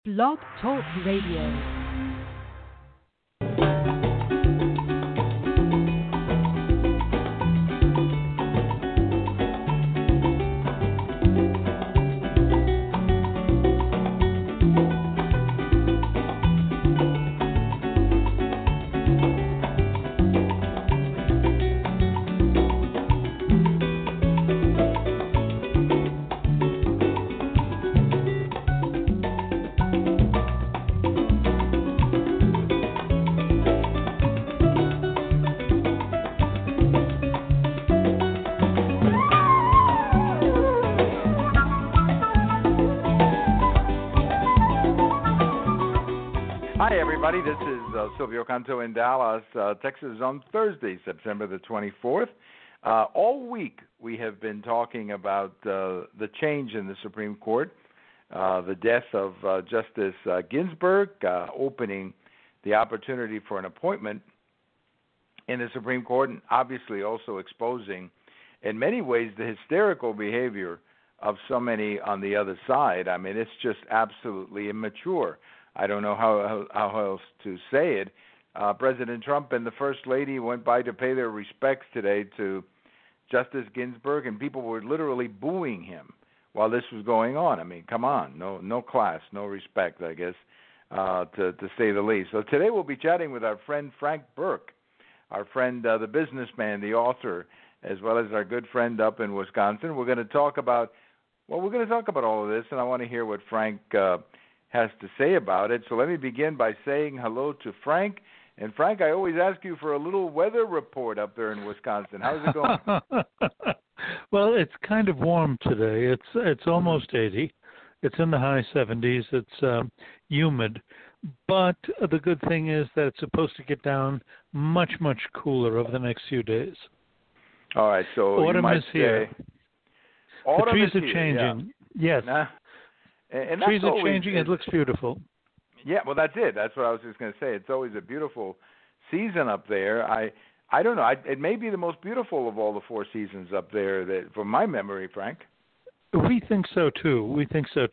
Blog Talk Radio. This is Silvio Canto in Dallas, Texas on Thursday, September the 24th. All week we have been talking about the change in the Supreme Court, the death of Justice Ginsburg, opening the opportunity for an appointment in the Supreme Court, and obviously also exposing, in many ways, the hysterical behavior of so many on the other side. I mean, it's just absolutely immature. I don't know how else to say it. President Trump and the First Lady went by to pay their respects today to Justice Ginsburg, and people were literally booing him while this was going on. I mean, come on, no class, no respect, I guess, to say the least. So today we'll be chatting with our friend Frank Burke, our friend, the businessman, the author, as well as our good friend up in Wisconsin. We're going to talk about all of this, and I want to hear what Frank has to say about it. So let me begin by saying hello to Frank. And Frank, I always ask you for a little weather report up there in Wisconsin. How's it going? Well, it's kind of warm today. It's almost 80. It's in the high 70s. It's humid. But the good thing is that it's supposed to get down much, much cooler over the next few days. All right. So autumn is here. Autumn the trees is are here, changing. Yeah. Yes. And trees are changing. It looks beautiful. Yeah, well, that's it. That's what I was just going to say. It's always a beautiful season up there. I don't know. It may be the most beautiful of all the four seasons up there, from my memory, Frank. We think so, too.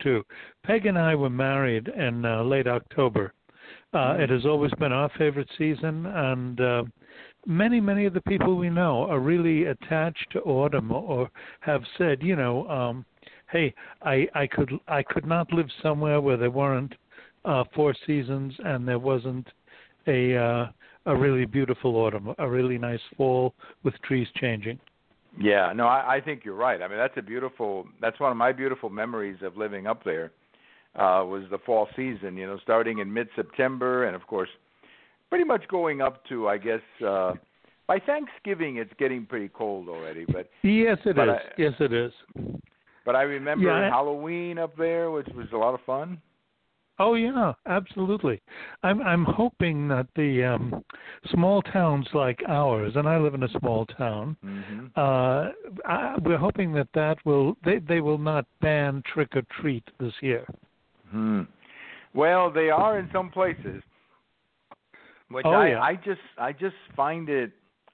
Peg and I were married in late October. It has always been our favorite season, and many, many of the people we know are really attached to autumn or have said, hey, I could not live somewhere where there weren't four seasons and there wasn't a really beautiful autumn, a really nice fall with trees changing. Yeah, no, I think you're right. I mean, that's one of my beautiful memories of living up there, was the fall season, starting in mid-September and, of course, pretty much going up to, I guess, by Thanksgiving it's getting pretty cold already. But Yes, it is. But I remember Halloween up there, which was a lot of fun. Oh yeah, absolutely. I'm hoping that the small towns like ours, and I live in a small town, we're hoping that they will not ban trick or treat this year. Well, they are in some places, which I just find it.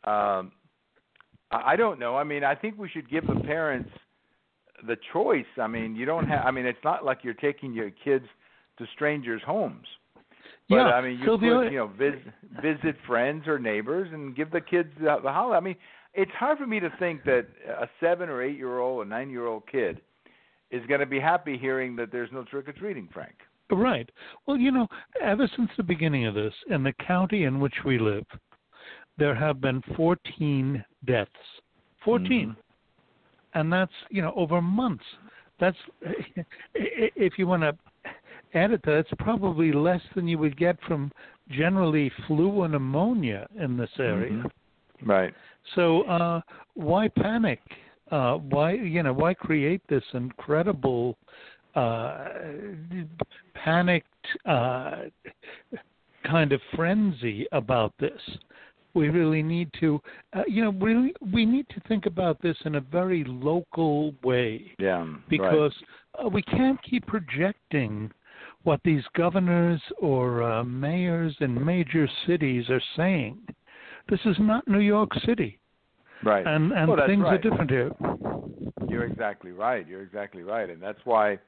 I don't know. I mean, I think we should give the parents the choice. I mean, it's not like you're taking your kids to strangers' homes. But, yeah, I mean, visit friends or neighbors and give the kids the holiday. I mean, it's hard for me to think that a 7 or 8-year-old or 9-year-old kid is going to be happy hearing that there's no trick-or-treating, Frank. Right. Well, ever since the beginning of this, in the county in which we live, there have been 14 deaths. 14. And that's, over months. That's, if you want to add it to that, it's probably less than you would get from generally flu or pneumonia in this area. Right. So why panic? Why create this incredible panicked kind of frenzy about this? We really need to, we need to think about this in a very local way. Yeah. Because we can't keep projecting what these governors or mayors in major cities are saying. This is not New York City. Right. And things are different here. You're exactly right. And that's why,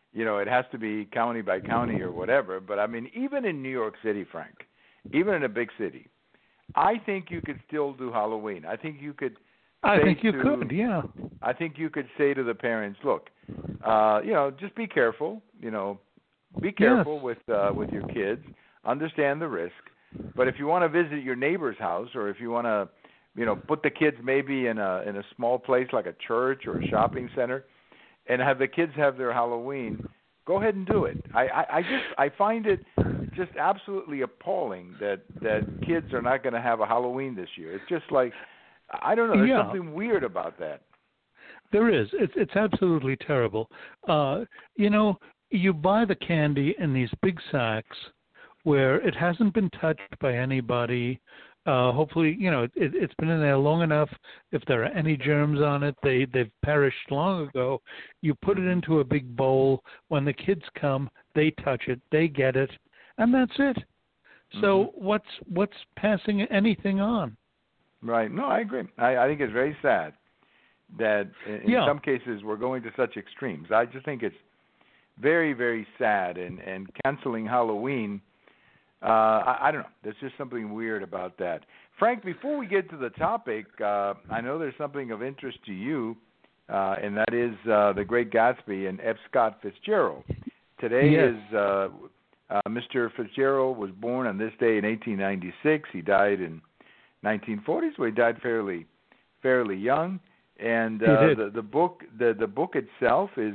it has to be county by county or whatever. But I mean, even in New York City, Frank, even in a big city, I think you could still do Halloween. I think you could. I think you could, yeah. I think you could say to the parents, look, just be careful. Be careful with your kids. Understand the risk. But if you want to visit your neighbor's house, or if you want to, put the kids maybe in a small place like a church or a shopping center, and have the kids have their Halloween, go ahead and do it. I find it just absolutely appalling that kids are not going to have a Halloween this year. It's just like, I don't know. There's something weird about that. There is. It's absolutely terrible. You buy the candy in these big sacks where it hasn't been touched by anybody. Hopefully, it's been in there long enough. If there are any germs on it, they've perished long ago. You put it into a big bowl. When the kids come, they touch it, they get it, and that's it. So what's passing anything on? Right. No, I agree. I think it's very sad that in some cases we're going to such extremes. I just think it's very, very sad. And canceling Halloween, I don't know. There's just something weird about that. Frank, before we get to the topic, I know there's something of interest to you, and that is The Great Gatsby and F. Scott Fitzgerald. Today is Mr. Fitzgerald was born on this day in 1896. He died in 1940s, so he died fairly young. And the book itself is,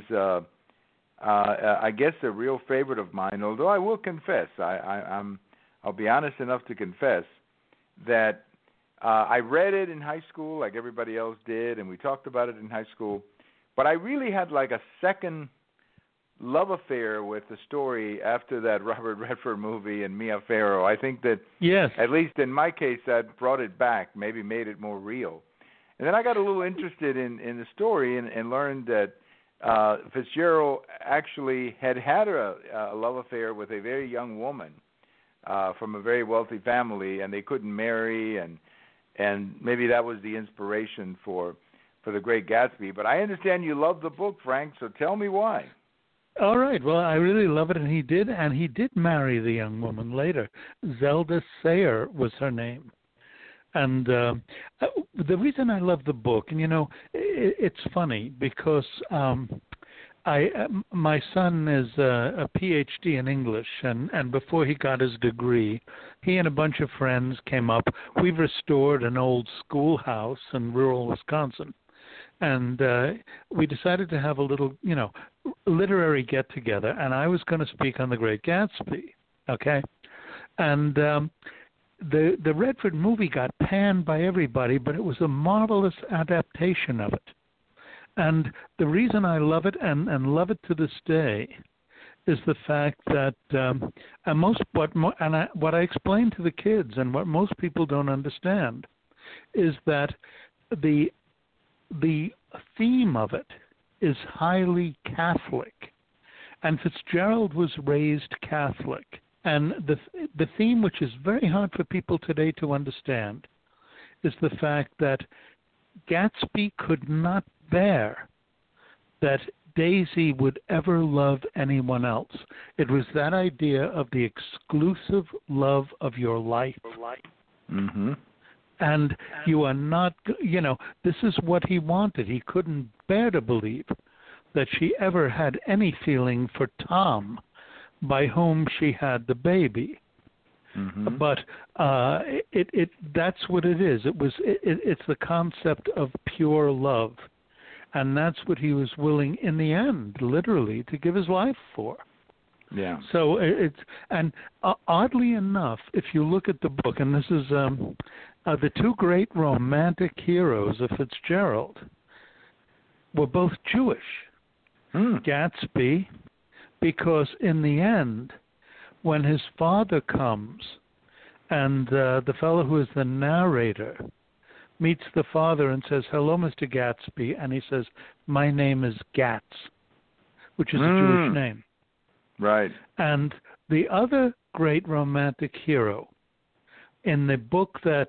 I guess, a real favorite of mine. Although I will confess, I'll be honest enough to confess that I read it in high school, like everybody else did, and we talked about it in high school. But I really had like a second love affair with the story after that Robert Redford movie and Mia Farrow. I think that, at least in my case, that brought it back, maybe made it more real. And then I got a little interested in the story and learned that Fitzgerald actually had a love affair with a very young woman from a very wealthy family, and they couldn't marry, and maybe that was the inspiration for The Great Gatsby. But I understand you love the book, Frank, so tell me why. All right. Well, I really love it, and he did marry the young woman later. Zelda Sayer was her name. And the reason I love the book, and it's funny because my son is a PhD in English, and before he got his degree, he and a bunch of friends came up. We've restored an old schoolhouse in rural Wisconsin, and we decided to have a little, literary get-together, and I was going to speak on The Great Gatsby, okay? And the Redford movie got panned by everybody, but it was a marvelous adaptation of it. And the reason I love it and love it to this day is the fact that what I explain to the kids and what most people don't understand is that the theme of it is highly Catholic, and Fitzgerald was raised Catholic. And the theme, which is very hard for people today to understand, is the fact that Gatsby could not bear that Daisy would ever love anyone else. It was that idea of the exclusive love of your life. Mm-hmm. And you are not, this is what he wanted. He couldn't bear to believe that she ever had any feeling for Tom, by whom she had the baby. Mm-hmm. But that's what it is. It's the concept of pure love. And that's what he was willing, in the end, literally, to give his life for. Yeah. So oddly enough, if you look at the book, and this is the two great romantic heroes of Fitzgerald were both Jewish. Gatsby, because in the end, when his father comes, and the fellow who is the narrator meets the father and says, "Hello, Mr. Gatsby," and he says, "My name is Gats," which is a Jewish name. Right. And the other great romantic hero in the book that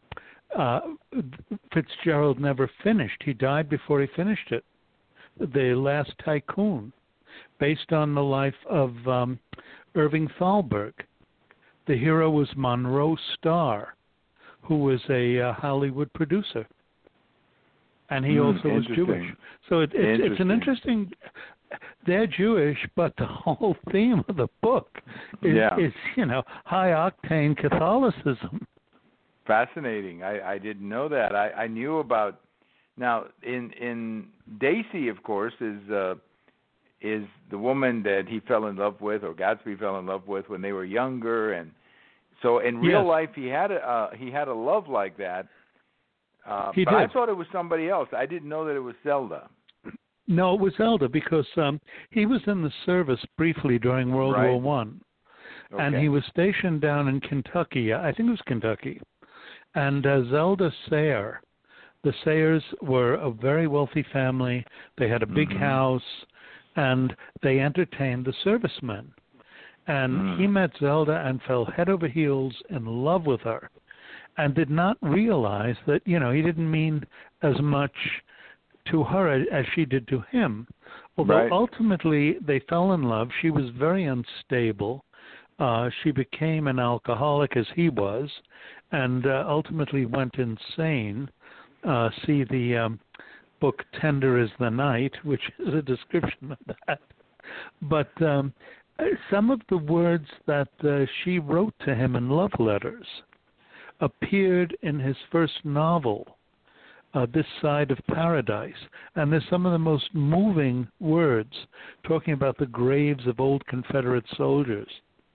Fitzgerald never finished, he died before he finished it, The Last Tycoon, based on the life of Irving Thalberg. The hero was Monroe Starr, who was a Hollywood producer. And he also was Jewish. So it's an interesting... They're Jewish, but the whole theme of the book is high-octane Catholicism. Fascinating. I didn't know that. I knew about... Now, in Daisy, of course, is the woman that he fell in love with, or Gatsby fell in love with when they were younger, and so in real life he had a love like that. But I thought it was somebody else. I didn't know that it was Zelda. No, it was Zelda because he was in the service briefly during World War One, and he was stationed down in Kentucky. I think it was Kentucky, and Zelda Sayre. The Sayers were a very wealthy family. They had a big house, and they entertained the servicemen. And he met Zelda and fell head over heels in love with her, and did not realize that, he didn't mean as much to her as she did to him. Although ultimately they fell in love. She was very unstable. She became an alcoholic as he was, and ultimately went insane. See the book Tender is the Night, which is a description of that. But some of the words that she wrote to him in love letters appeared in his first novel, This Side of Paradise. And there's some of the most moving words talking about the graves of old Confederate soldiers.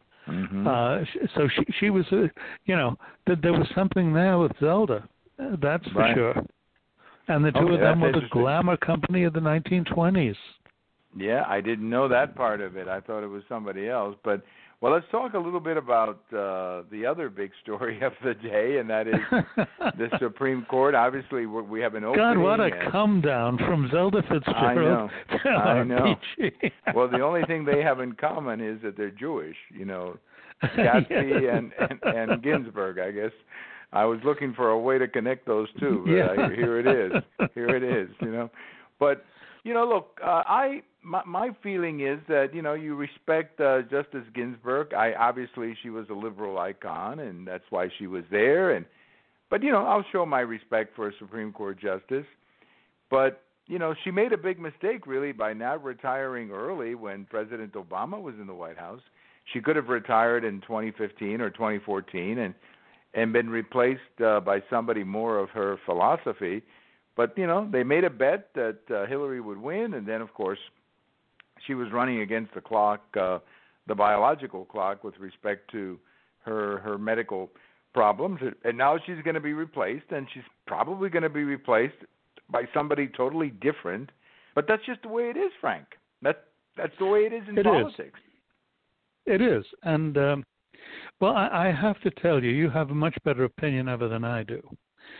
So she was, there was something there with Zelda. That's for sure. And the two of them were the glamour company of the 1920s. Yeah, I didn't know that part of it. I thought it was somebody else. But, well, let's talk a little bit about the other big story of the day, and that is the Supreme Court. Obviously, we have an opening. God, what a come down from Zelda Fitzgerald. I know. Well, the only thing they have in common is that they're Jewish, Gatsby and Ginsburg, I guess. I was looking for a way to connect those two. Here it is. But, look, my feeling is that, you respect Justice Ginsburg. Obviously, she was a liberal icon, and that's why she was there. But, I'll show my respect for a Supreme Court justice. But, she made a big mistake, really, by not retiring early when President Obama was in the White House. She could have retired in 2015 or 2014 and been replaced by somebody more of her philosophy. But, they made a bet that Hillary would win, and then, of course, she was running against the clock, the biological clock, with respect to her medical problems. And now she's going to be replaced, and she's probably going to be replaced by somebody totally different. But that's just the way it is, Frank. That's the way it is in politics. It is. And, well, I have to tell you, you have a much better opinion of it than I do.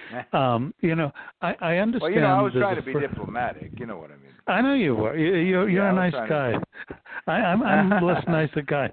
I understand. Well, I was trying to be diplomatic. You know what I mean. I know you were. You're a nice guy. I'm less nice a guy.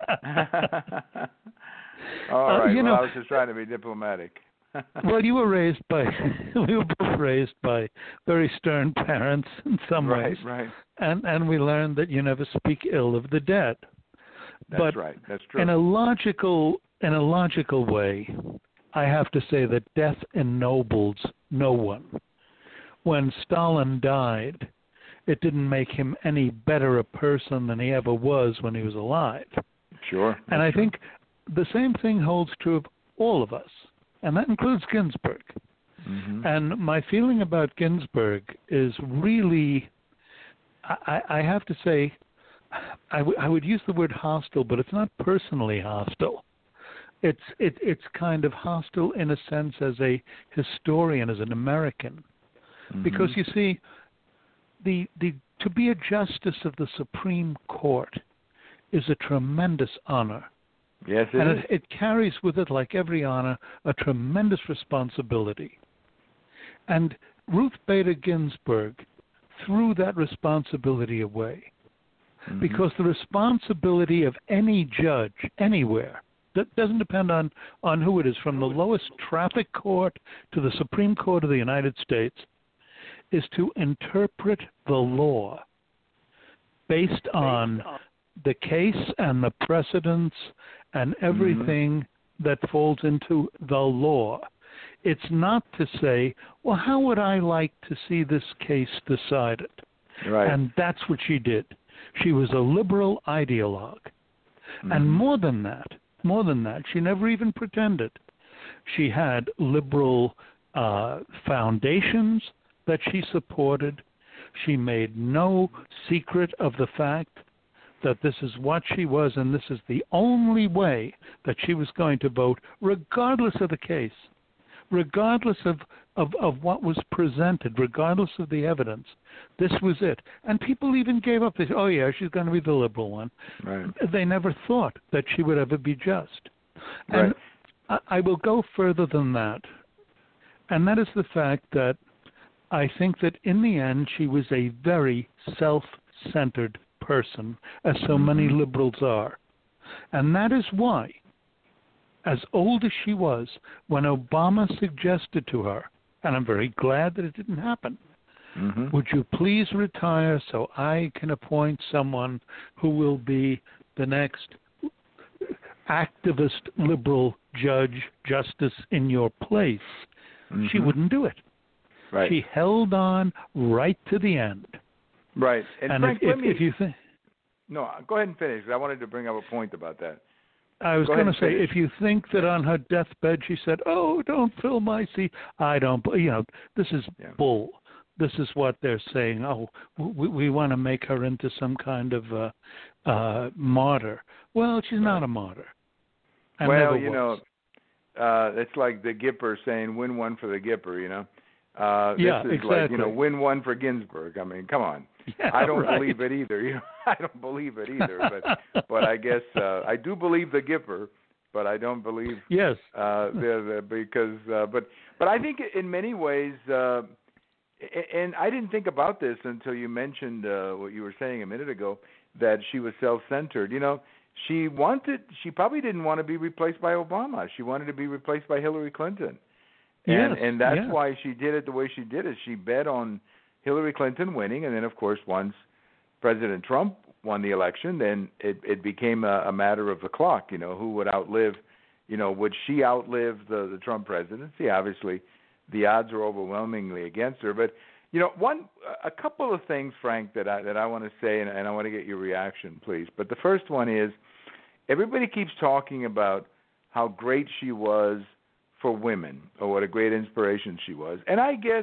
All right. I was just trying to be diplomatic. Well, we were both raised by very stern parents in some ways. Right. And we learned that you never speak ill of the dead. That's right. That's true. In a logical way, I have to say that death ennobles no one. When Stalin died, it didn't make him any better a person than he ever was when he was alive. Sure. And I think the same thing holds true of all of us, and that includes Ginsburg. And my feeling about Ginsburg is really, I have to say, I would use the word hostile, but it's not personally hostile. It's kind of hostile in a sense as a historian, as an American, because you see, to be a justice of the Supreme Court is a tremendous honor. Yes, it is. And it carries with it, like every honor, a tremendous responsibility. And Ruth Bader Ginsburg threw that responsibility away. Because the responsibility of any judge anywhere, that doesn't depend on who it is, from the lowest traffic court to the Supreme Court of the United States, is to interpret the law based on the case and the precedents and everything that falls into the law. It's not to say, well, how would I like to see this case decided? Right. And that's what she did. She was a liberal ideologue. And more than that, she never even pretended. She had liberal foundations that she supported. She made no secret of the fact that this is what she was, and this is the only way that she was going to vote, regardless of the case, regardless of what was presented, regardless of the evidence. This was it. And people even gave up. They said, oh, yeah, she's going to be the liberal one. Right. They never thought that she would ever be just. And I will go further than that. And that is the fact that I think that in the end she was a very self-centered person, as so many liberals are. And that is why, as old as she was, when Obama suggested to her, and I'm very glad that it didn't happen, would you please retire so I can appoint someone who will be the next activist liberal justice in your place? She wouldn't do it. Right. She held on right to the end. Right. And Frank, if you think... No, go ahead and finish. I wanted to bring up a point about that. I was going to say, if you think that on her deathbed she said, oh, don't fill my seat, I don't, this is bull. This is what they're saying. Oh, we want to make her into some kind of martyr. Well, she's not a martyr. Well, it's like the Gipper saying, win one for the Gipper, This is exactly. like, win one for Ginsburg. I mean, come on. Yeah, I don't believe it either. I don't believe it either. But I guess I do believe the Gipper, but I don't believe because. But I think in many ways, and I didn't think about this until you mentioned what you were saying a minute ago, that she was self-centered. She probably didn't want to be replaced by Obama. She wanted to be replaced by Hillary Clinton. And that's why she did it the way she did it. She bet on Hillary Clinton winning, and then, of course, once President Trump won the election, then it became a matter of the clock, who would outlive, would she outlive the Trump presidency? Obviously, the odds are overwhelmingly against her. But, a couple of things, Frank, that I want to say, and I want to get your reaction, please. But the first one is, everybody keeps talking about how great she was for women, or what a great inspiration she was. And I guess,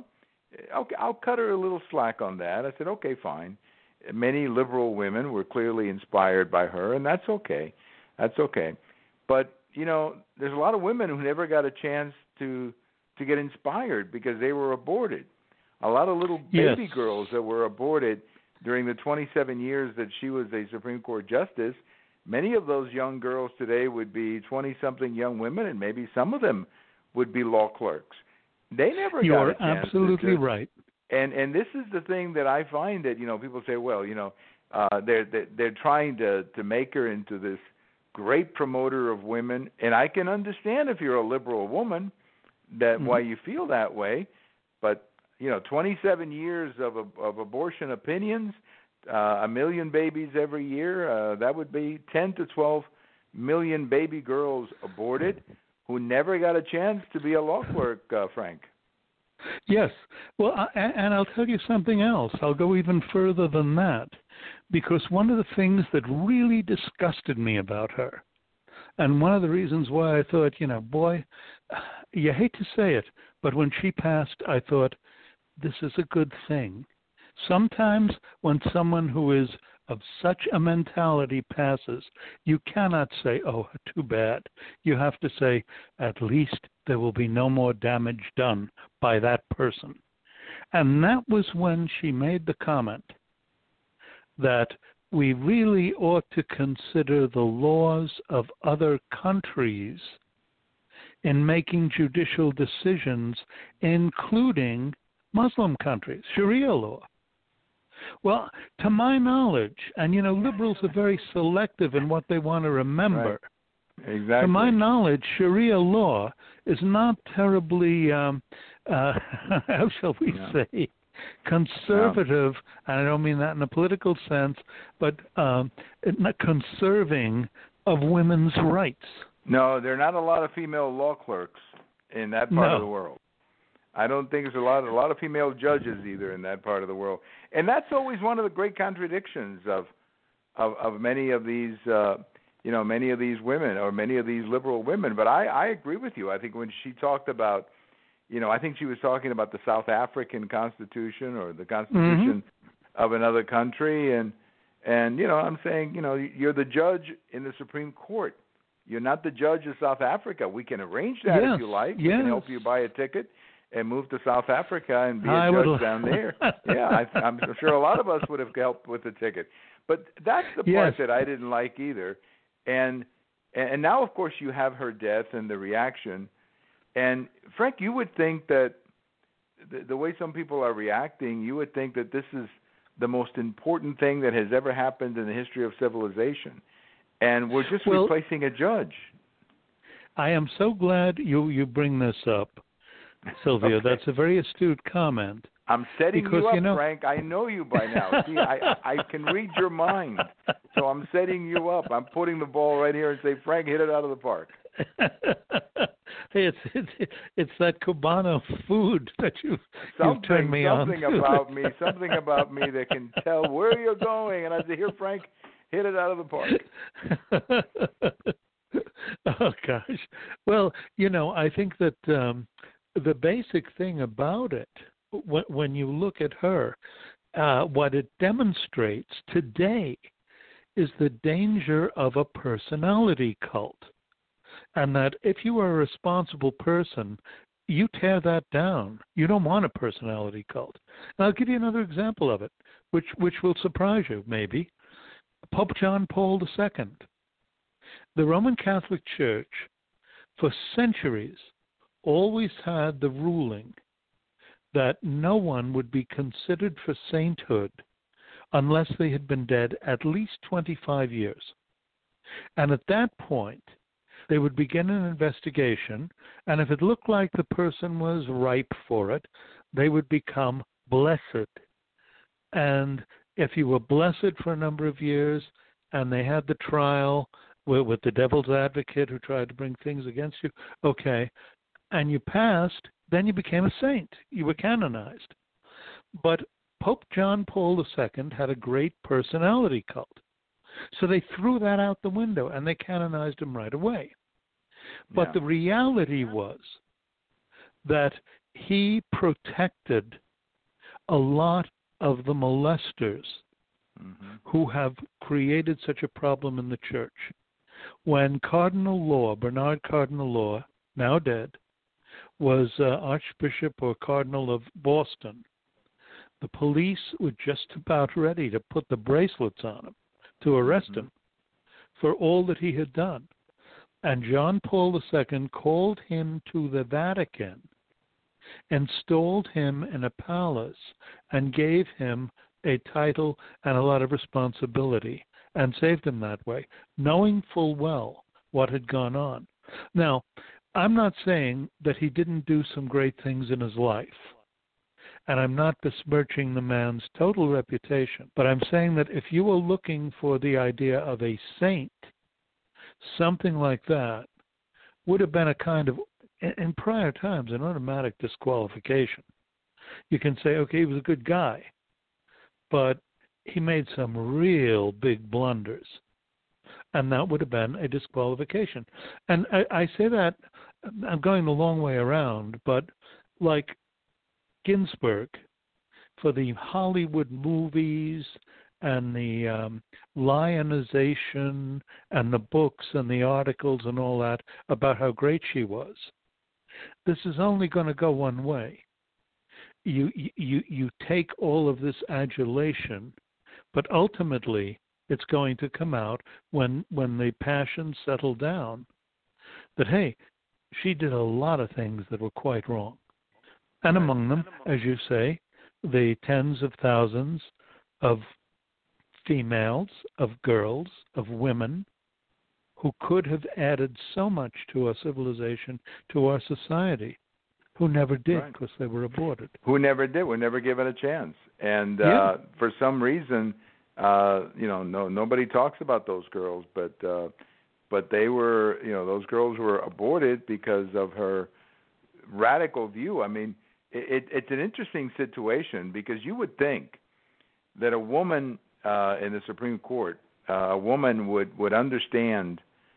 okay, I'll cut her a little slack on that. I said, okay, fine. Many liberal women were clearly inspired by her, and that's okay. That's okay. But, there's a lot of women who never got a chance to get inspired because they were aborted. A lot of little baby girls that were aborted during the 27 years that she was a Supreme Court justice. Many of those young girls today would be 20-something young women, and maybe some of them would be law clerks. They never got a chance. You're absolutely right. And this is the thing that I find that, people say, well, they're trying to make her into this great promoter of women. And I can understand if you're a liberal woman that why you feel that way. But, 27 years of abortion opinions, 1 million babies every year, that would be 10 to 12 million baby girls aborted who never got a chance to be a law clerk, Frank. Yes. Well, and I'll tell you something else. I'll go even further than that, because one of the things that really disgusted me about her, and one of the reasons why I thought, boy, you hate to say it, but when she passed, I thought, this is a good thing. Sometimes when someone who is of such a mentality passes, you cannot say, oh, too bad. You have to say, at least there will be no more damage done by that person. And that was when she made the comment that we really ought to consider the laws of other countries in making judicial decisions, including Muslim countries, Sharia law. Well, to my knowledge, and liberals are very selective in what they want to remember. Right. Exactly. To my knowledge, Sharia law is not terribly, how shall we say, conservative, and I don't mean that in a political sense, but conserving of women's rights. No, there are not a lot of female law clerks in that part of the world. I don't think there's a lot of female judges either in that part of the world, and that's always one of the great contradictions of many of these many of these women or many of these liberal women. But I agree with you. I think when she talked about, I think she was talking about the South African Constitution or the Constitution of another country, and I'm saying, you're the judge in the Supreme Court. You're not the judge of South Africa. We can arrange that if you like. We can help you buy a ticket and move to South Africa and be a judge down there. Yeah, I'm sure a lot of us would have helped with the ticket. But that's the part that I didn't like either. And now, of course, you have her death and the reaction. And, Frank, you would think that the way some people are reacting, you would think that this is the most important thing that has ever happened in the history of civilization. And we're just replacing a judge. I am so glad you bring this up, Silvio. Okay. That's a very astute comment. I'm setting you up, Frank. I know you by now. See, I can read your mind. So I'm setting you up. I'm putting the ball right here and say, Frank, hit it out of the park. Hey, it's that Cubano food that you've turned me on to. Something about me that can tell where you're going. And I say, here, Frank, hit it out of the park. Oh, gosh. Well, I think that the basic thing about it, when you look at her, what it demonstrates today is the danger of a personality cult. And that if you are a responsible person, you tear that down. You don't want a personality cult. And I'll give you another example of it, which will surprise you, maybe. Pope John Paul II. The Roman Catholic Church, for centuries, always had the ruling that no one would be considered for sainthood unless they had been dead at least 25 years. And at that point, they would begin an investigation, and if it looked like the person was ripe for it, they would become blessed. And if you were blessed for a number of years, and they had the trial with the devil's advocate who tried to bring things against you, okay, and you passed, then you became a saint. You were canonized. But Pope John Paul II had a great personality cult. So they threw that out the window, and they canonized him right away. But the reality was that he protected a lot of the molesters who have created such a problem in the church. When Cardinal Law, Bernard Cardinal Law, now dead, was Archbishop or Cardinal of Boston, the police were just about ready to put the bracelets on him to arrest him for all that he had done. And John Paul II called him to the Vatican, installed him in a palace, and gave him a title and a lot of responsibility, and saved him that way, knowing full well what had gone on. Now, I'm not saying that he didn't do some great things in his life, and I'm not besmirching the man's total reputation, but I'm saying that if you were looking for the idea of a saint, something like that would have been a kind of, in prior times, an automatic disqualification. You can say, okay, he was a good guy, but he made some real big blunders, and that would have been a disqualification. And I say that, I'm going the long way around, but like Ginsburg, for the Hollywood movies and the lionization and the books and the articles and all that about how great she was, this is only going to go one way. You take all of this adulation, but ultimately it's going to come out when the passions settle down that, hey, she did a lot of things that were quite wrong. And among them, as you say, the tens of thousands of females, of girls, of women who could have added so much to our civilization, to our society. who never did Right. because they were aborted. Who never did, were never given a chance. And for some reason, nobody talks about those girls, but they were, those girls were aborted because of her radical view. I mean, it's an interesting situation because you would think that a woman in the Supreme Court, a woman would understand,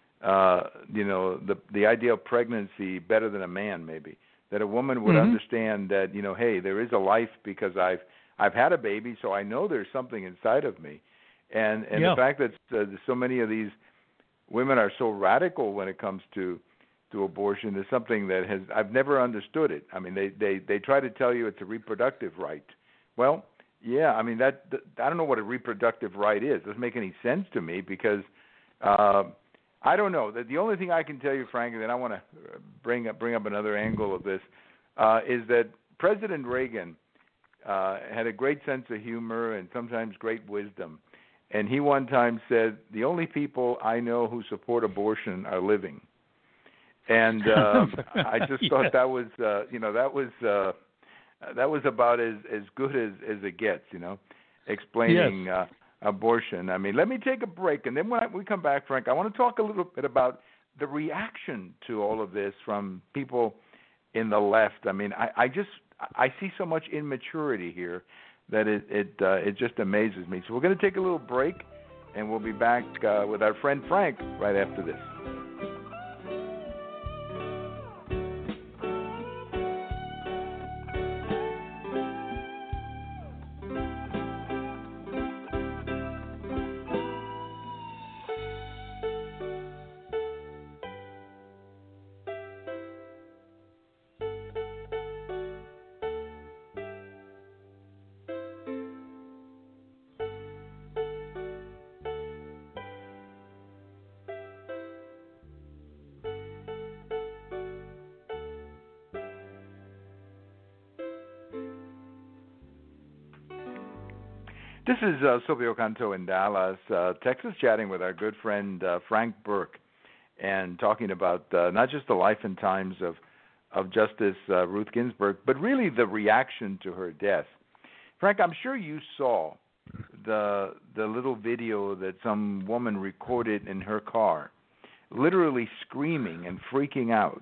the idea of pregnancy better than a man, maybe. That a woman would understand that, hey, there is a life because I've had a baby, so I know there's something inside of me. And the fact that so many of these women are so radical when it comes to abortion is something that I've never understood it. I mean, they try to tell you it's a reproductive right. Well, yeah, I mean, that I don't know what a reproductive right is. It doesn't make any sense to me because I don't know. The only thing I can tell you, Frank, and then I want to bring up another angle of this, is that President Reagan had a great sense of humor and sometimes great wisdom. And he one time said, "The only people I know who support abortion are living." And I just thought that was, that was about as good as it gets, explaining abortion. I mean, let me take a break, and then when we come back, Frank, I want to talk a little bit about the reaction to all of this from people in the left. I mean, I see so much immaturity here that it just amazes me. So we're going to take a little break, and we'll be back with our friend Frank right after this. This is Silvio Canto in Dallas, Texas, chatting with our good friend Frank Burke, and talking about not just the life and times of Justice Ruth Ginsburg, but really the reaction to her death. Frank, I'm sure you saw the little video that some woman recorded in her car, literally screaming and freaking out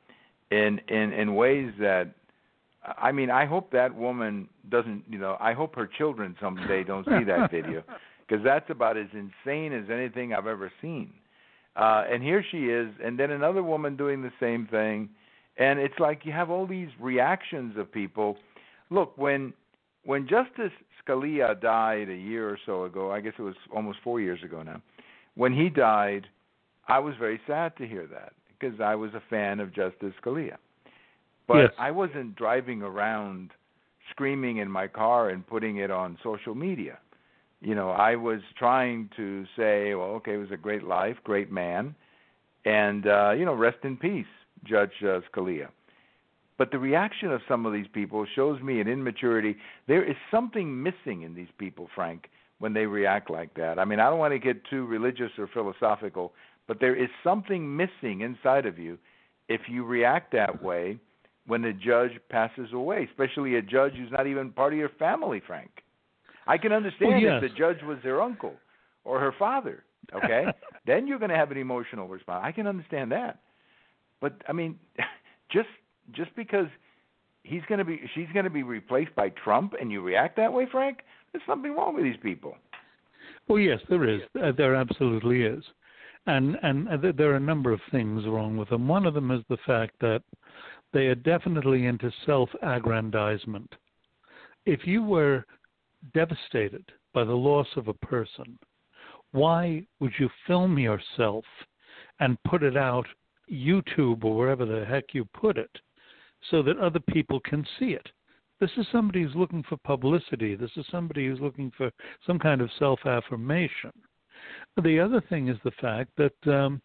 in ways that, I mean, I hope that woman doesn't, I hope her children someday don't see that video, because that's about as insane as anything I've ever seen. And here she is, and then another woman doing the same thing, and it's like you have all these reactions of people. Look, when Justice Scalia died a year or so ago, I guess it was almost 4 years ago now, when he died, I was very sad to hear that, because I was a fan of Justice Scalia. But yes. I wasn't driving around screaming in my car and putting it on social media. I was trying to say, well, okay, it was a great life, great man, and, rest in peace, Judge Scalia. But the reaction of some of these people shows me an immaturity. There is something missing in these people, Frank, when they react like that. I mean, I don't want to get too religious or philosophical, but there is something missing inside of you if you react that way when the judge passes away, especially a judge who's not even part of your family, Frank. I can understand if the judge was their uncle or her father, okay? Then you're going to have an emotional response. I can understand that. But, I mean, just because she's going to be replaced by Trump and you react that way, Frank, there's something wrong with these people. Well, yes, there is. There absolutely is. And there are a number of things wrong with them. One of them is the fact that they are definitely into self-aggrandizement. If you were devastated by the loss of a person, why would you film yourself and put it out YouTube or wherever the heck you put it so that other people can see it? This is somebody who's looking for publicity. This is somebody who's looking for some kind of self-affirmation. The other thing is the fact that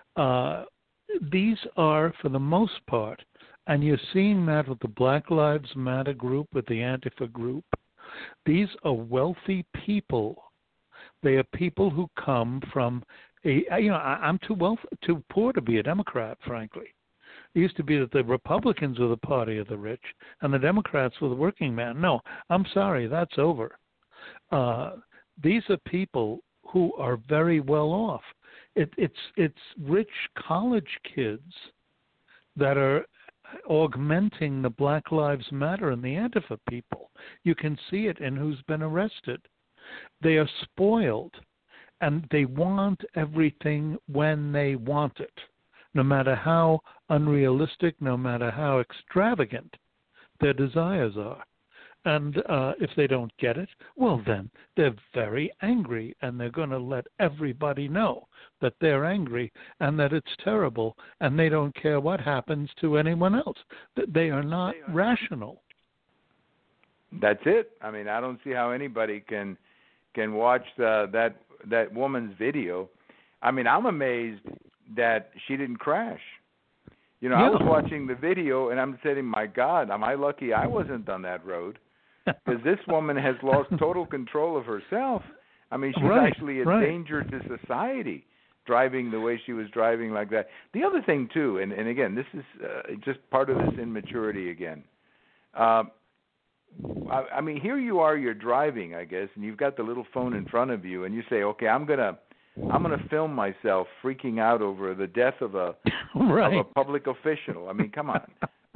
these are, for the most part, and you're seeing that with the Black Lives Matter group, with the Antifa group, these are wealthy people. They are people who come from I'm too poor to be a Democrat, frankly. It used to be that the Republicans were the party of the rich and the Democrats were the working man. No, I'm sorry, that's over. These are people who are very well off. It's rich college kids that are augmenting the Black Lives Matter and the Antifa people. You can see it in who's been arrested. They are spoiled, and they want everything when they want it, no matter how unrealistic, no matter how extravagant their desires are. And if they don't get it, well, then they're very angry, and they're going to let everybody know that they're angry and that it's terrible, and they don't care what happens to anyone else. They are not rational. That's it. I mean, I don't see how anybody can watch that woman's video. I mean, I'm amazed that she didn't crash. You know, Yeah. I was watching the video, and I'm saying, my God, am I lucky I wasn't on that road? Because this woman has lost total control of herself. I mean, she's actually a danger to society driving the way she was driving like that. The other thing, too, and again, this is just part of this immaturity again. I mean, here you are, you're driving, I guess, and you've got the little phone in front of you, and you say, okay, I'm gonna film myself freaking out over the death of a public official. I mean, come on.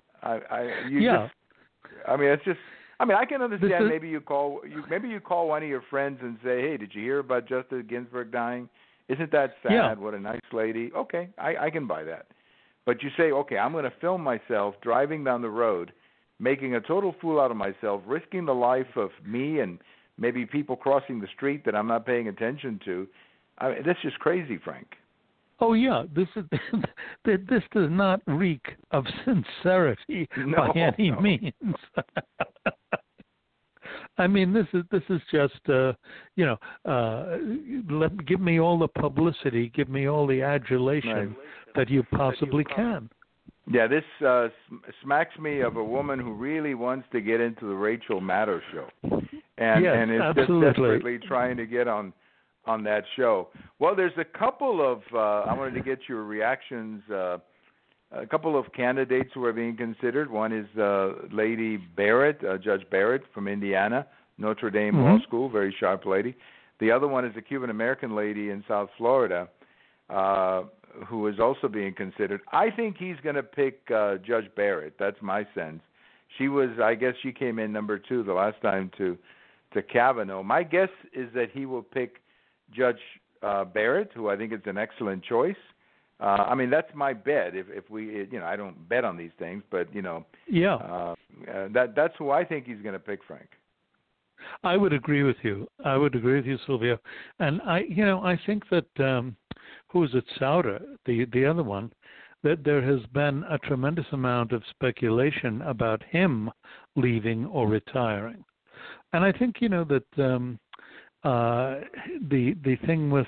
I can understand. Maybe you call one of your friends and say, "Hey, did you hear about Justice Ginsburg dying? Isn't that sad? Yeah. What a nice lady." Okay, I can buy that. But you say, "Okay, I'm going to film myself driving down the road, making a total fool out of myself, risking the life of me and maybe people crossing the street that I'm not paying attention to." I mean, that's just crazy, Frank. Oh yeah, this does not reek of sincerity by any means. I mean, this is just give me all the publicity, give me all the adulation that you possibly can. Yeah, this smacks me of a woman who really wants to get into the Rachel Maddow show, and is just desperately trying to get on that show. Well, there's a couple of I wanted to get your reactions. A couple of candidates who are being considered. One is Lady Barrett, Judge Barrett from Indiana, Notre Dame Law School, very sharp lady. The other one is a Cuban-American lady in South Florida who is also being considered. I think he's going to pick Judge Barrett. That's my sense. I guess she came in number 2 the last time to Kavanaugh. My guess is that he will pick Judge Barrett, who I think is an excellent choice. I mean, that's my bet. If we, I don't bet on these things, but that's who I think he's going to pick, Frank. I would agree with you. Silvio. And I think that who is it, Sauter, the other one, that there has been a tremendous amount of speculation about him leaving or retiring, and I think that the thing with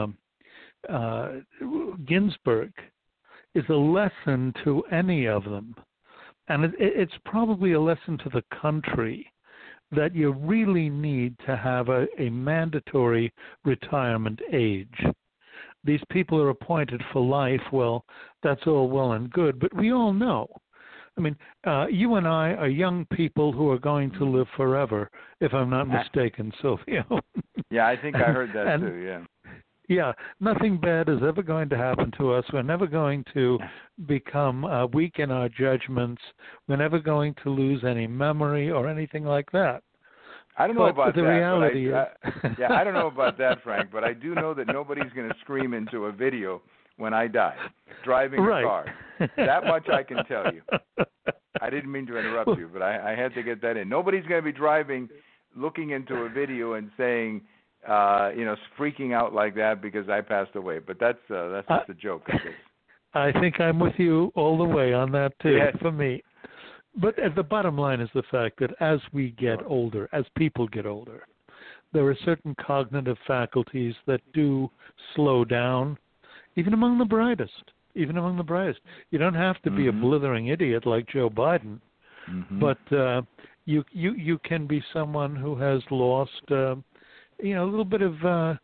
Ginsburg is a lesson to any of them, and it's probably a lesson to the country that you really need to have a mandatory retirement age. These people are appointed for life. Well, that's all well and good, but we all know. I mean, you and I are young people who are going to live forever, if I'm not mistaken, Silvio. Yeah, I think I heard that too, yeah. Yeah, nothing bad is ever going to happen to us. We're never going to become weak in our judgments. We're never going to lose any memory or anything like that. I don't know about the that. Reality is... I don't know about that, Frank, but I do know that nobody's going to scream into a video when I die, driving a car. That much I can tell you. I didn't mean to interrupt you, but I had to get that in. Nobody's going to be driving, looking into a video and saying, freaking out like that because I passed away. But that's just a joke, I guess. I think I'm with you all the way on that too, for me. But the bottom line is the fact that as we get older, as people get older, there are certain cognitive faculties that do slow down, even among the brightest. You don't have to be a blithering idiot like Joe Biden, but you can be someone who has lost a little bit of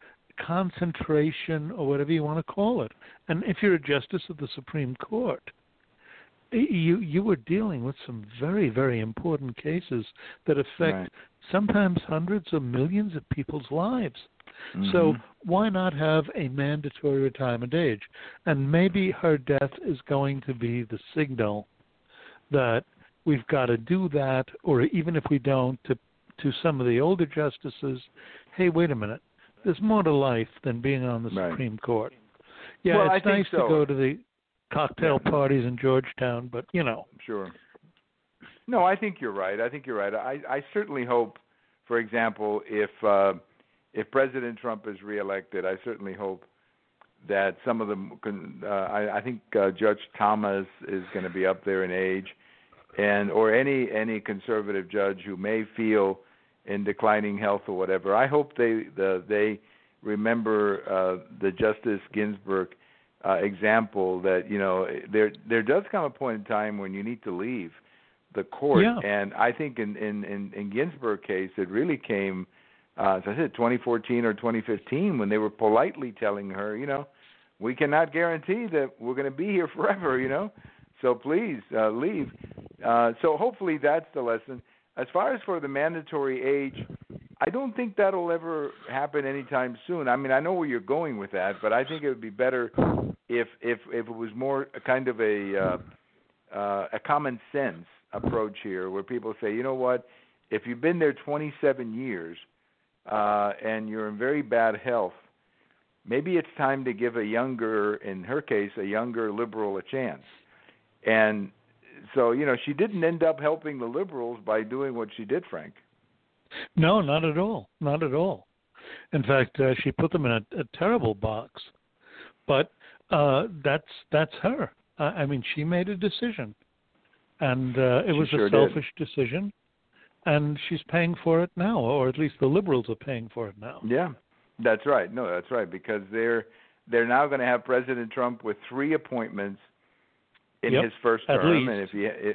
concentration or whatever you want to call it. And if you're a justice of the Supreme Court, you were dealing with some very, very important cases that affect sometimes hundreds of millions of people's lives. Mm-hmm. So why not have a mandatory retirement age? And maybe her death is going to be the signal that we've got to do that, or even if we don't, to some of the older justices, hey, wait a minute, there's more to life than being on the Supreme Court. Yeah, well, it's nice to go to the cocktail parties in Georgetown, but, you know. Sure. No, I think you're right. I certainly hope, for example, if President Trump is reelected, I certainly hope that some of them I think Judge Thomas is going to be up there in age, or any conservative judge who may feel in declining health or whatever. I hope they remember the Justice Ginsburg example, that there does come a point in time when you need to leave the court, and I think in Ginsburg's case it really came, as I said, 2014 or 2015, when they were politely telling her, we cannot guarantee that we're going to be here forever, so please leave. So hopefully that's the lesson. As far as for the mandatory age, I don't think that'll ever happen anytime soon. I mean, I know where you're going with that, but I think it would be better if it was more kind of a common sense approach here, where people say, you know what, if you've been there 27 years and you're in very bad health, maybe it's time to give in her case, a younger liberal a chance. And so, she didn't end up helping the liberals by doing what she did, Frank. No, not at all. Not at all. In fact, she put them in a terrible box. But that's her. I mean, she made a decision, and it was a selfish decision, and she's paying for it now, or at least the liberals are paying for it now. Yeah, that's right. No, that's right, because they're now going to have President Trump with 3 appointments in his first term, and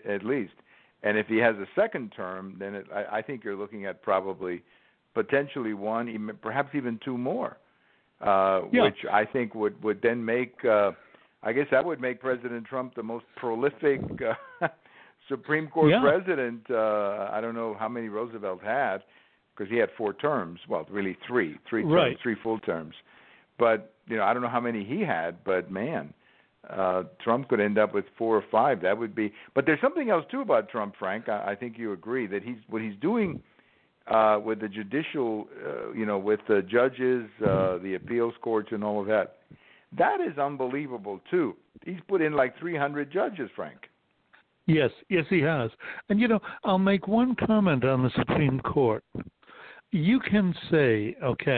and if he has a second term, then I think you're looking at probably potentially 1, perhaps even 2 more, which I think would then make, I guess that would make President Trump the most prolific Supreme Court president. I don't know how many Roosevelt had, because he had 4 terms. Well, really 3 terms, 3 full terms. But I don't know how many he had. But man, Trump could end up with 4 or 5. That would be. But there's something else too about Trump, Frank. I think you agree that what he's doing with the judicial, with the judges, the appeals courts, and all of that. That is unbelievable too. He's put in like 300 judges, Frank. Yes, he has. And I'll make one comment on the Supreme Court. You can say,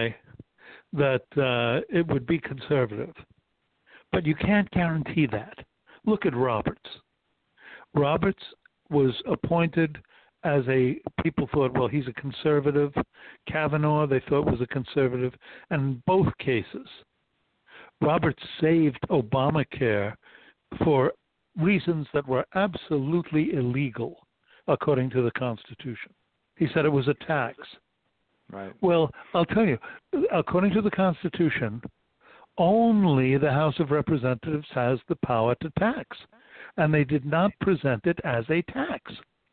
that it would be conservative, but you can't guarantee that. Look at Roberts. Roberts was appointed as people thought, well, he's a conservative. Kavanaugh, they thought, was a conservative. And in both cases, Roberts saved Obamacare for reasons that were absolutely illegal, according to the Constitution. He said it was a tax. Right. Well, I'll tell you, according to the Constitution, only the House of Representatives has the power to tax, and they did not present it as a tax.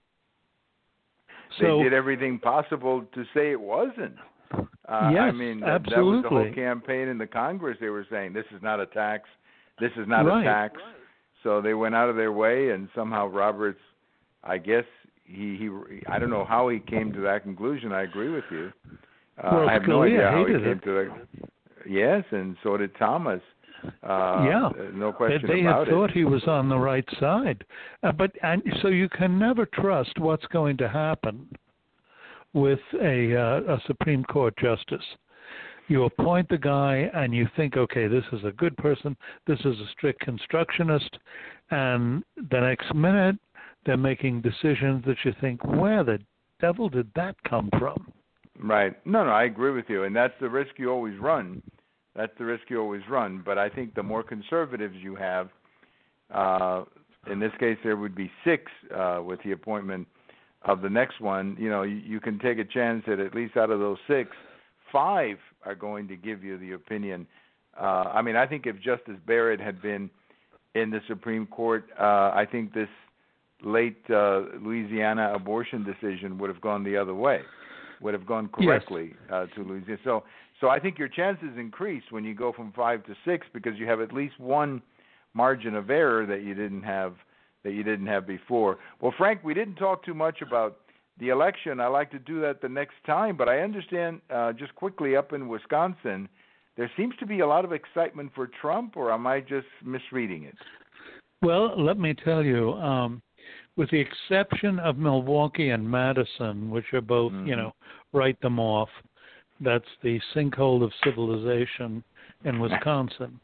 They did everything possible to say it wasn't. Yes, I mean, absolutely. That was the whole campaign in the Congress. They were saying, this is not a tax. This is not a tax. Right. So they went out of their way, and somehow Roberts, I guess, he I don't know how he came to that conclusion. I agree with you. Well, I have no idea how he came to that. Yes, and so did Thomas. No question about it. They had thought he was on the right side. So you can never trust what's going to happen with a Supreme Court justice. You appoint the guy and you think, okay, this is a good person, this is a strict constructionist, and the next minute they're making decisions that you think, where the devil did that come from? Right. No, I agree with you, and that's the risk you always run. But I think the more conservatives you have, in this case there would be 6 with the appointment of the next one. You can take a chance that at least out of those 6, 5 are going to give you the opinion. I think if Justice Barrett had been in the Supreme Court, I think this late Louisiana abortion decision would have gone the other way, would have gone correctly to Louisiana. So I think your chances increase when you go from 5 to 6 because you have at least one margin of error that you didn't have before. Well, Frank, we didn't talk too much about the election. I like to do that the next time, but I understand just quickly up in Wisconsin, there seems to be a lot of excitement for Trump, or am I just misreading it? Well, let me tell you, with the exception of Milwaukee and Madison, which are both, write them off, that's the sinkhole of civilization in Wisconsin.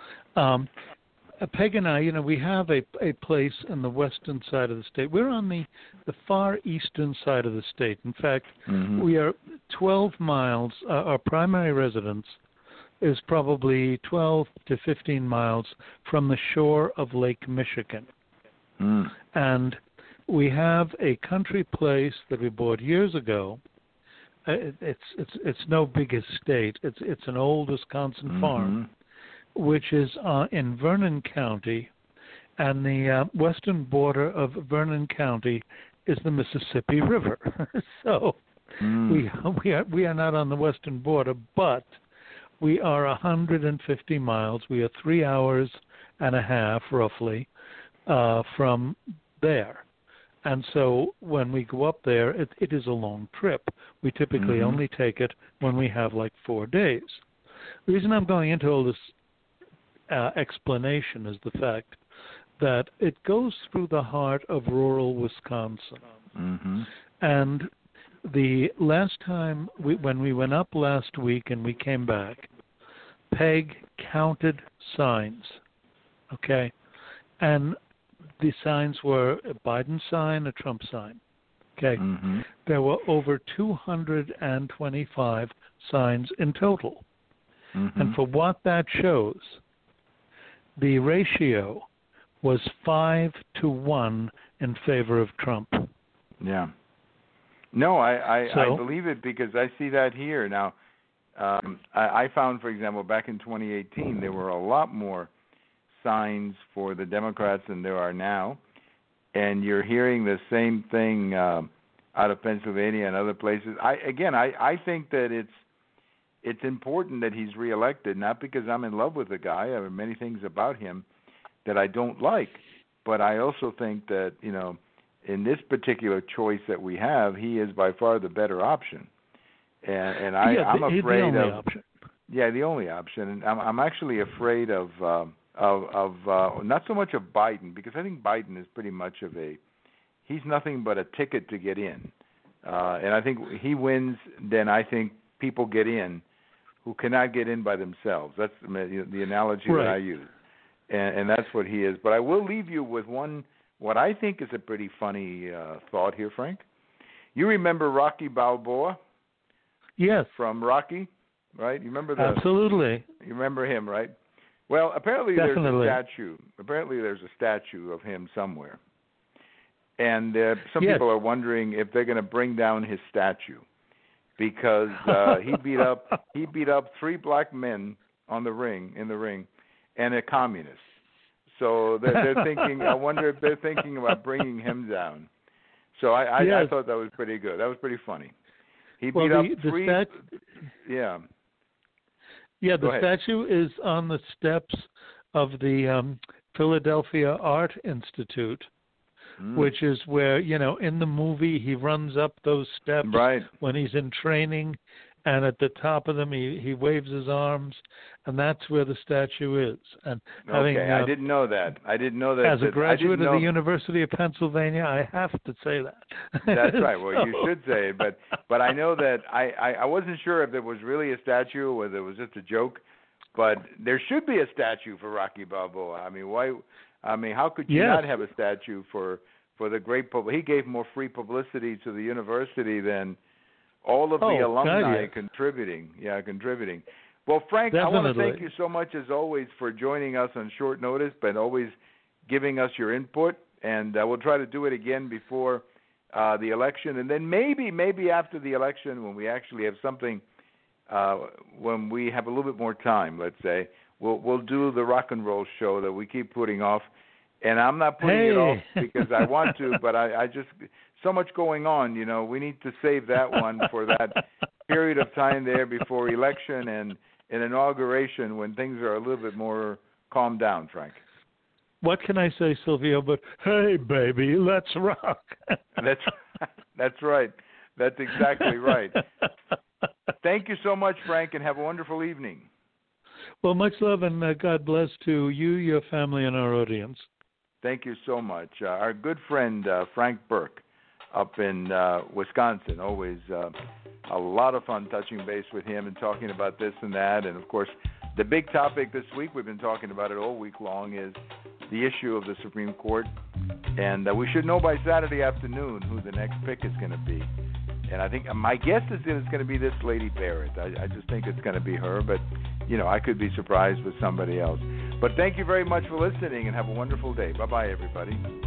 Peg and I, we have a place in the western side of the state. We're on the far eastern side of the state. In fact, we are 12 miles. Our primary residence is probably 12 to 15 miles from the shore of Lake Michigan. And we have a country place that we bought years ago. It's no big estate. It's an old Wisconsin farm, which is in Vernon County, and the western border of Vernon County is the Mississippi River. So we are not on the western border, but we are 150 miles. We are 3 hours and a half, roughly, from there. And so when we go up there, it is a long trip. We typically only take it when we have like 4 days. The reason I'm going into all this explanation is the fact that it goes through the heart of rural Wisconsin. And the last time, when we went up last week and we came back, Peg counted signs, okay? And the signs were a Biden sign, a Trump sign, okay? There were over 225 signs in total. And for what that shows, the ratio was 5-1 in favor of Trump. Yeah. No, I believe it because I see that here. Now, I found, for example, back in 2018, there were a lot more signs for the Democrats than there are now. And you're hearing the same thing out of Pennsylvania and other places. I think that it's important that he's reelected, not because I'm in love with the guy. There are many things about him that I don't like. But I also think that, in this particular choice that we have, he is by far the better option. And I'm afraid the only of option. Yeah, the only option. And I'm actually afraid of not so much of Biden, because I think Biden is pretty much he's nothing but a ticket to get in. And I think he wins, then I think people get in who cannot get in by themselves. That's the analogy that I use. And that's what he is. But I will leave you with what I think is a pretty funny thought here, Frank. You remember Rocky Balboa? Yes. From Rocky, right? You remember Absolutely. You remember him, right? Well, apparently Definitely. there's a statue. Apparently there's a statue of him somewhere. And some people are wondering if they're going to bring down his statue because he beat up 3 black men in the ring, and a communist. So they're thinking. I wonder if they're thinking about bringing him down. So I thought that was pretty good. That was pretty funny. He beat up 3. Yeah. Yeah, the statue is on the steps of the Philadelphia Art Institute, which is where, in the movie he runs up those steps when he's in training, and at the top of them he waves his arms, and that's where the statue is. And I didn't know that. As a graduate of the University of Pennsylvania, I have to say that. That's right. Well, you should say it, but I know that I wasn't sure if there was really a statue or whether it was just a joke, but there should be a statue for Rocky Balboa. I mean, why? I mean, how could you not have a statue for the great he gave more free publicity to the university than all of the alumni contributing. Yeah, contributing. Well, Frank, Definitely. I want to thank you so much, as always, for joining us on short notice, but always giving us your input. And we'll try to do it again before the election. And then maybe after the election, when we actually have something, when we have a little bit more time, let's say, we'll do the rock and roll show that we keep putting off. And I'm not putting it off because I want to, but I just so much going on. You know, we need to save that one for that period of time there before election and an inauguration when things are a little bit more calmed down, Frank. What can I say, Silvio? But hey, baby, let's rock. That's right. That's exactly right. Thank you so much, Frank, and have a wonderful evening. Well, much love and God bless to you, your family, and our audience. Thank you so much. Our good friend Frank Burke up in Wisconsin, always a lot of fun touching base with him and talking about this and that. And, of course, the big topic this week, we've been talking about it all week long, is the issue of the Supreme Court. And we should know by Saturday afternoon who the next pick is going to be. And I think my guess is that it's going to be this Lady Barrett. I just think it's going to be her, but, you know, I could be surprised with somebody else. But thank you very much for listening and have a wonderful day. Bye-bye, everybody.